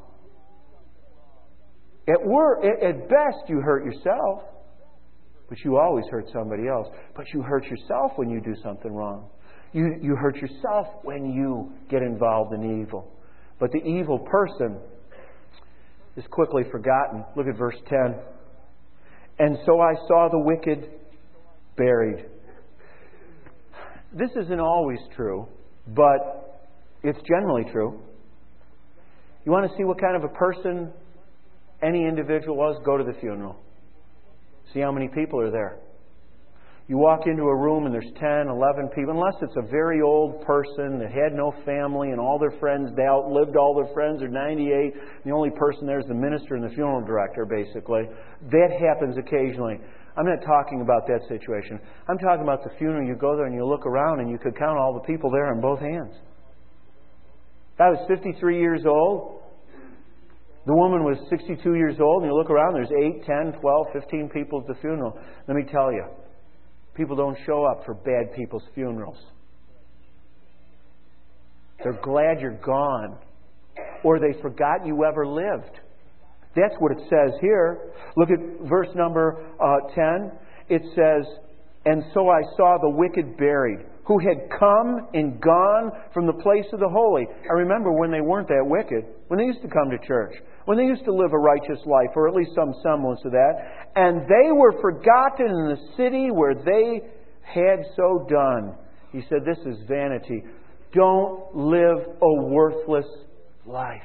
At work, at best, you hurt yourself. But you always hurt somebody else. But you hurt yourself when you do something wrong. You, you hurt yourself when you get involved in evil. But the evil person is quickly forgotten. Look at verse ten. And so I saw the wicked buried. This isn't always true, but it's generally true. You want to see what kind of a person any individual was? Go to the funeral. See how many people are there. You walk into a room and there's ten, eleven people, unless it's a very old person that had no family and all their friends, they outlived all their friends, they're ninety-eight, the only person there is the minister and the funeral director, basically. That happens occasionally. I'm not talking about that situation. I'm talking about the funeral. You go there and you look around and you could count all the people there on both hands. I was fifty-three years old. The woman was sixty-two years old, and you look around, there's eight, ten, twelve, fifteen people at the funeral. Let me tell you, people don't show up for bad people's funerals. They're glad you're gone, or they forgot you ever lived. That's what it says here. Look at verse number uh, ten. It says, and so I saw the wicked buried, who had come and gone from the place of the holy. I remember when they weren't that wicked, when they used to come to church, when they used to live a righteous life, or at least some semblance of that. And they were forgotten in the city where they had so done. He said, this is vanity. Don't live a worthless life.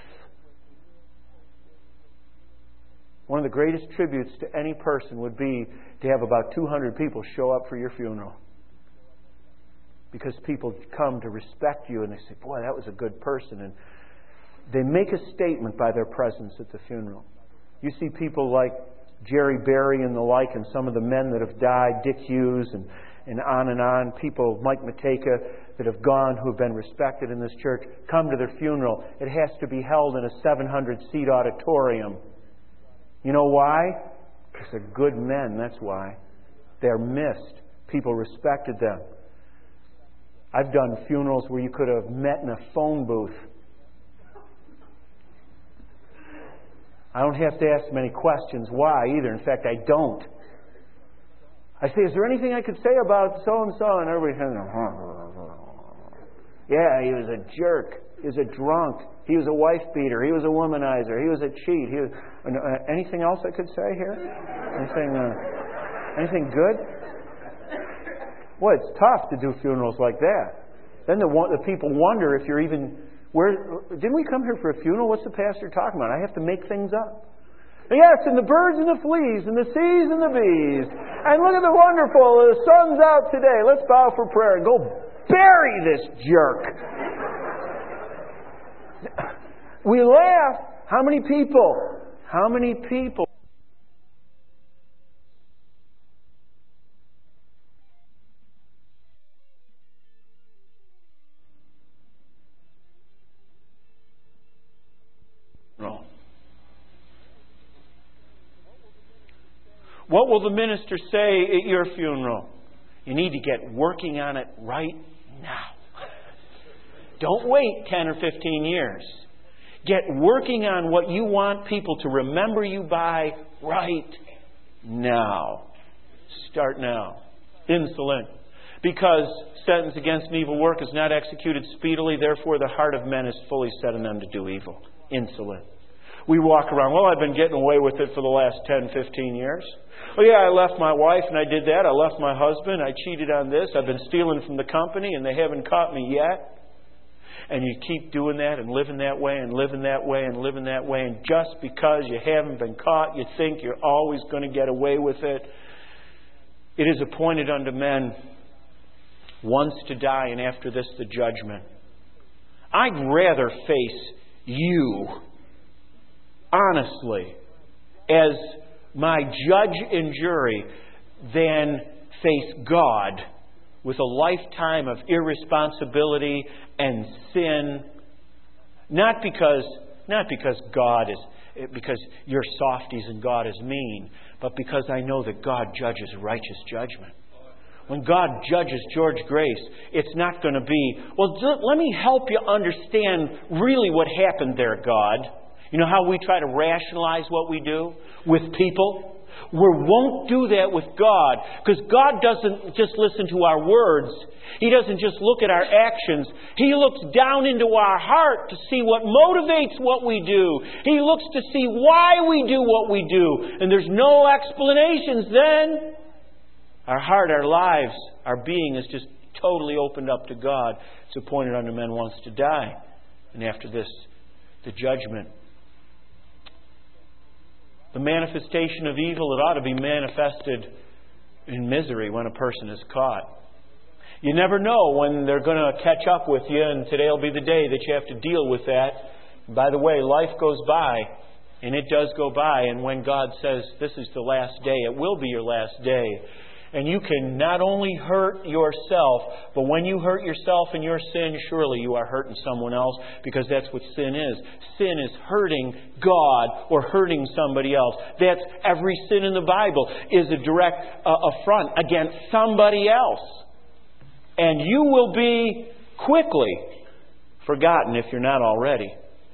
One of the greatest tributes to any person would be to have about two hundred people show up for your funeral. Because people come to respect you and they say, boy, that was a good person. And they make a statement by their presence at the funeral. You see people like Jerry Berry and the like, and some of the men that have died, Dick Hughes, and, and on and on. People, Mike Mateka, that have gone, who have been respected in this church, come to their funeral. It has to be held in a seven hundred seat auditorium. You know why? Because they're good men, that's why. They're missed. People respected them. I've done funerals where you could have met in a phone booth. I don't have to ask many questions why either. In fact, I don't. I say, is there anything I could say about so-and-so? And everybody says, yeah, he was a jerk. He was a drunk. He was a wife beater. He was a womanizer. He was a cheat. He was, uh, anything else I could say here? Anything, uh, anything good? Well, it's tough to do funerals like that. Then the, the people wonder if you're even... Where didn't we come here for a funeral? What's the pastor talking about? I have to make things up. Yes, and the birds and the fleas and the seas and the bees. And look at the wonderful, the sun's out today. Let's bow for prayer and go bury this jerk. We laugh. How many people? How many people? What will the minister say at your funeral? You need to get working on it right now. Don't wait ten or fifteen years. Get working on what you want people to remember you by right now. Start now. Insolent. Because sentence against an evil work is not executed speedily, therefore the heart of men is fully set on them to do evil. Insolent. We walk around, well, I've been getting away with it for the last ten, fifteen years. Oh yeah, I left my wife and I did that. I left my husband. I cheated on this. I've been stealing from the company and they haven't caught me yet. And you keep doing that and living that way and living that way and living that way. And just because you haven't been caught, you think you're always going to get away with it. It is appointed unto men once to die, and after this the judgment. I'd rather face you, honestly, as my judge and jury than face God with a lifetime of irresponsibility and sin, not because not because God is because you're softies and God is mean, but because I know that God judges righteous judgment. When God judges George Grace, it's not going to be, well, let me help you understand really what happened there, God. You know how we try to rationalize what we do with people? We won't do that with God, because God doesn't just listen to our words. He doesn't just look at our actions. He looks down into our heart to see what motivates what we do. He looks to see why we do what we do. And there's no explanations then. Our heart, our lives, our being is just totally opened up to God. It's appointed unto men once to die. And after this, the judgment. The manifestation of evil, it ought to be manifested in misery when a person is caught. You never know when they're going to catch up with you, and today will be the day that you have to deal with that. By the way, life goes by, and it does go by, and when God says this is the last day, it will be your last day. And you can not only hurt yourself, but when you hurt yourself in your sin, surely you are hurting someone else, because that's what sin is. Sin is hurting God or hurting somebody else. That's every sin in the Bible is a direct uh, affront against somebody else. And you will be quickly forgotten if you're not already.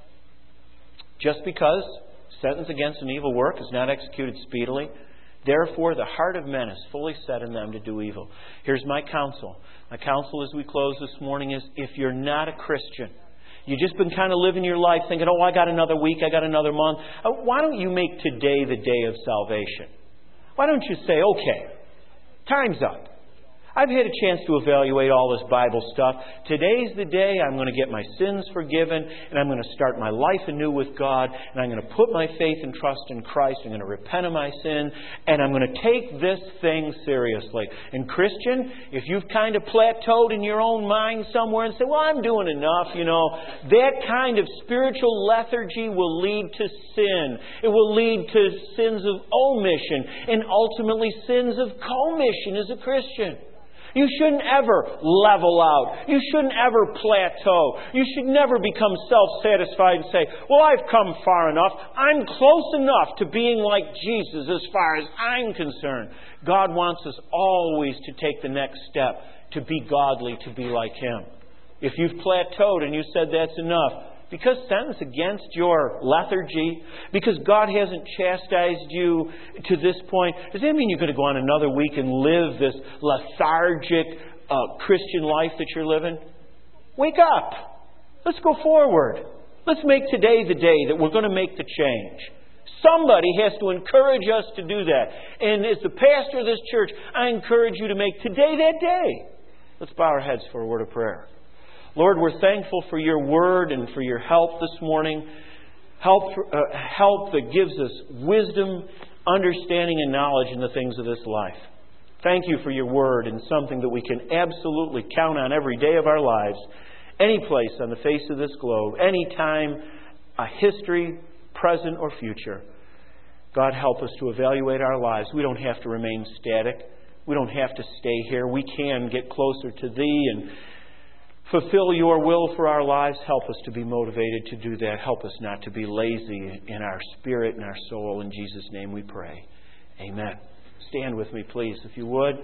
Just because sentence against an evil work is not executed speedily, therefore, the heart of men is fully set in them to do evil. Here's my counsel. My counsel as we close this morning is, if you're not a Christian, you've just been kind of living your life thinking, oh, I got another week, I got another month. Why don't you make today the day of salvation? Why don't you say, okay, time's up. I've had a chance to evaluate all this Bible stuff. Today's the day I'm going to get my sins forgiven, and I'm going to start my life anew with God, and I'm going to put my faith and trust in Christ. I'm going to repent of my sin, and I'm going to take this thing seriously. And Christian, if you've kind of plateaued in your own mind somewhere and say, well, I'm doing enough, you know, that kind of spiritual lethargy will lead to sin. It will lead to sins of omission and ultimately sins of commission as a Christian. You shouldn't ever level out. You shouldn't ever plateau. You should never become self-satisfied and say, well, I've come far enough. I'm close enough to being like Jesus as far as I'm concerned. God wants us always to take the next step, to be godly, to be like Him. If you've plateaued and you said that's enough, because sentence against your lethargy, because God hasn't chastised you to this point, does that mean you're going to go on another week and live this lethargic uh, Christian life that you're living? Wake up. Let's go forward. Let's make today the day that we're going to make the change. Somebody has to encourage us to do that. And as the pastor of this church, I encourage you to make today that day. Let's bow our heads for a word of prayer. Lord, we're thankful for your word and for your help this morning. Help, uh, help that gives us wisdom, understanding, and knowledge in the things of this life. Thank you for your word and something that we can absolutely count on every day of our lives, any place on the face of this globe, any time, a history, present or future. God, help us to evaluate our lives. We don't have to remain static. We don't have to stay here. We can get closer to Thee and fulfill your will for our lives. Help us to be motivated to do that. Help us not to be lazy in our spirit and our soul. In Jesus' name we pray. Amen. Stand with me, please, if you would.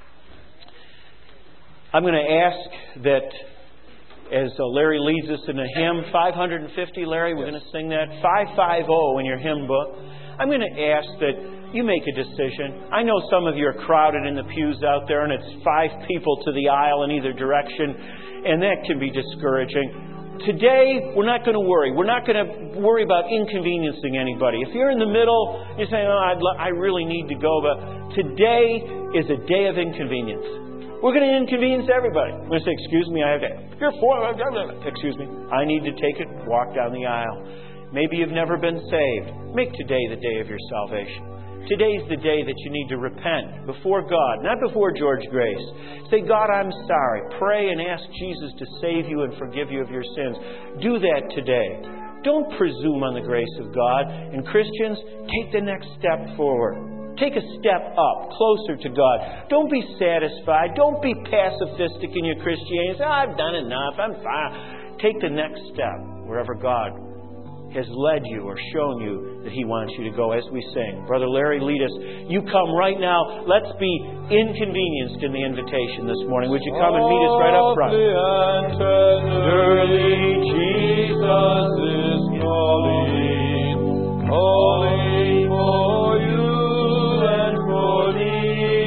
I'm going to ask that as Larry leads us in a hymn, five hundred fifty, Larry, we're going to sing that. five fifty in your hymn book. I'm going to ask that you make a decision. I know some of you are crowded in the pews out there, and it's five people to the aisle in either direction, and that can be discouraging. Today, we're not going to worry. We're not going to worry about inconveniencing anybody. If you're in the middle, you're saying, oh, I'd lo- I really need to go, but today is a day of inconvenience. We're going to inconvenience everybody. We're going to say, excuse me, I have to, you're for, excuse me, I need to take it, walk down the aisle. Maybe you've never been saved. Make today the day of your salvation. Today's the day that you need to repent before God, not before George Grace. Say, God, I'm sorry. Pray and ask Jesus to save you and forgive you of your sins. Do that today. Don't presume on the grace of God. And Christians, take the next step forward. Take a step up, closer to God. Don't be satisfied. Don't be pacifistic in your Christianity. Say, oh, I've done enough. I'm fine. Take the next step wherever God has led you or shown you that He wants you to go, as we sing. Brother Larry, lead us. You come right now. Let's be inconvenienced in the invitation this morning. Would you come and meet us right up front? Tenderly, Jesus is calling, calling for you and for me.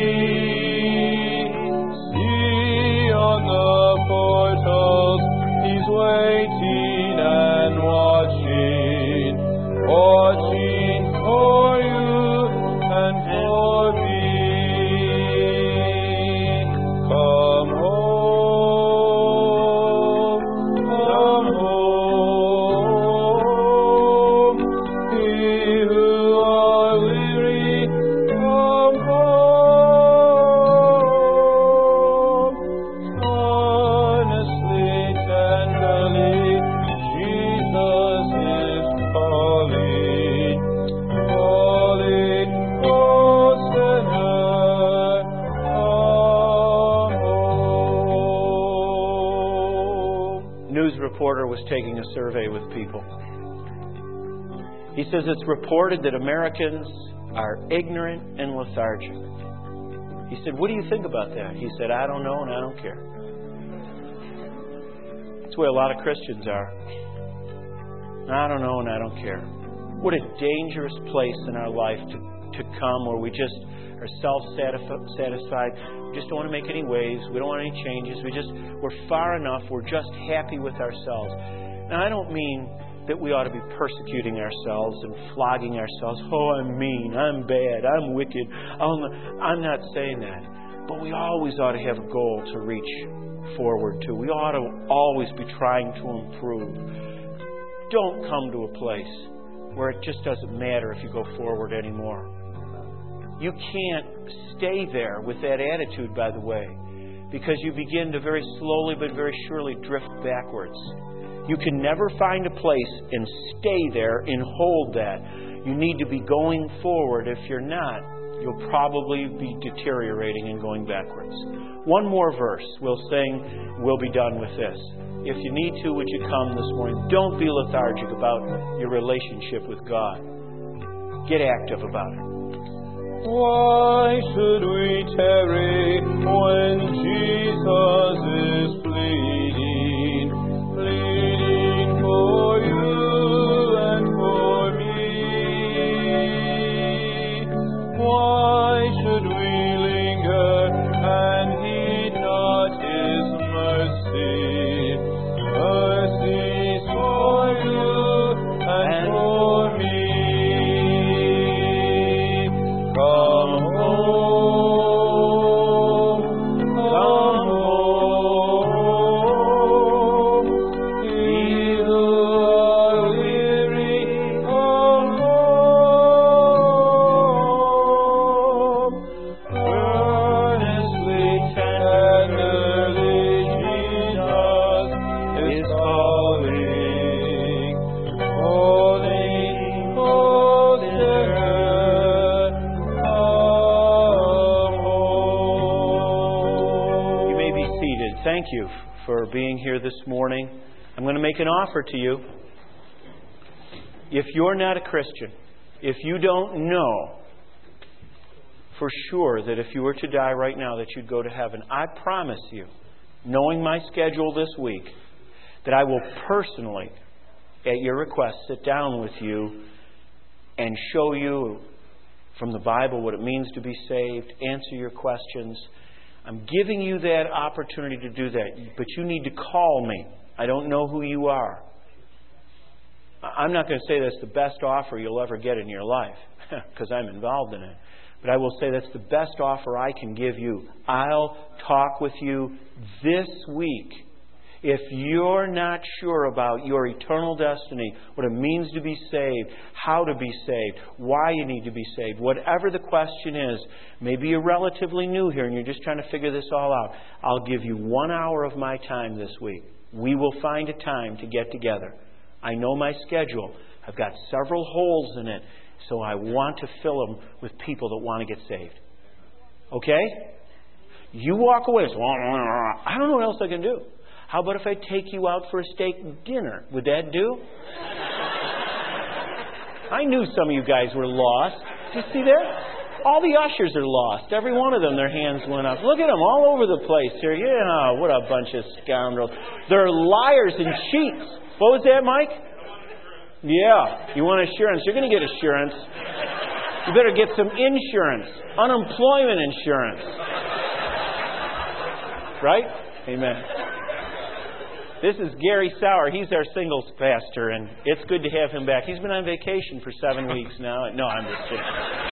See on the portals, He's waiting and watching, watching for you and for me. Come home, come home. Ye who are weary, come home. Honestly, tenderly, Jesus is calling, calling, oh sinner, come home. News reporter was taking a survey with people. He says it's reported that Americans are ignorant and lethargic. He said, what do you think about that? He said, I don't know and I don't care. That's the way a lot of Christians are. I don't know and I don't care. What a dangerous place in our life to, to come where we just are self-satisfied. We just don't want to make any waves. We don't want any changes. We just, we're far enough. We're just happy with ourselves. Now, I don't mean that we ought to be persecuting ourselves and flogging ourselves. Oh, I'm mean. I'm bad. I'm wicked. I'm, I'm not saying that. But we always ought to have a goal to reach forward to. We ought to always be trying to improve. Don't come to a place where it just doesn't matter if you go forward anymore. You can't stay there with that attitude, by the way, because you begin to very slowly but very surely drift backwards. You can never find a place and stay there and hold that. You need to be going forward. If you're not, you'll probably be deteriorating and going backwards. One more verse. We'll sing. We'll be done with this. If you need to, would you come this morning? Don't be lethargic about your relationship with God. Get active about it. Why should we tarry when Jesus is pleading, pleading for you and for me? Why should we linger and heed not His mercy? Mercies for you and for me. Come home, come home. Ye who are weary, come home. Earnestly, tenderly, Jesus is calling, calling, oh sinner. Thank you for being here this morning. I'm going to make an offer to you. If you're not a Christian, if you don't know for sure that if you were to die right now that you'd go to heaven, I promise you, knowing my schedule this week, that I will personally, at your request, sit down with you and show you from the Bible what it means to be saved, answer your questions. I'm giving you that opportunity to do that, but you need to call me. I don't know who you are. I'm not going to say that's the best offer you'll ever get in your life, because I'm involved in it. But I will say that's the best offer I can give you. I'll talk with you this week. If you're not sure about your eternal destiny, what it means to be saved, how to be saved, why you need to be saved, whatever the question is, maybe you're relatively new here and you're just trying to figure this all out, I'll give you one hour of my time this week. We will find a time to get together. I know my schedule. I've got several holes in it. So I want to fill them with people that want to get saved. Okay? You walk away. I don't know what else I can do. How about if I take you out for a steak dinner? Would that do? I knew some of you guys were lost. Did you see that? All the ushers are lost. Every one of them, their hands went up. Look at them all over the place here. Yeah, what a bunch of scoundrels. They're liars and cheats. What was that, Mike? Yeah, you want assurance. You're going to get assurance. You better get some insurance. Unemployment insurance. Right? Amen. This is Gary Sauer. He's our singles pastor, and it's good to have him back. He's been on vacation for seven weeks now. No, I'm just kidding.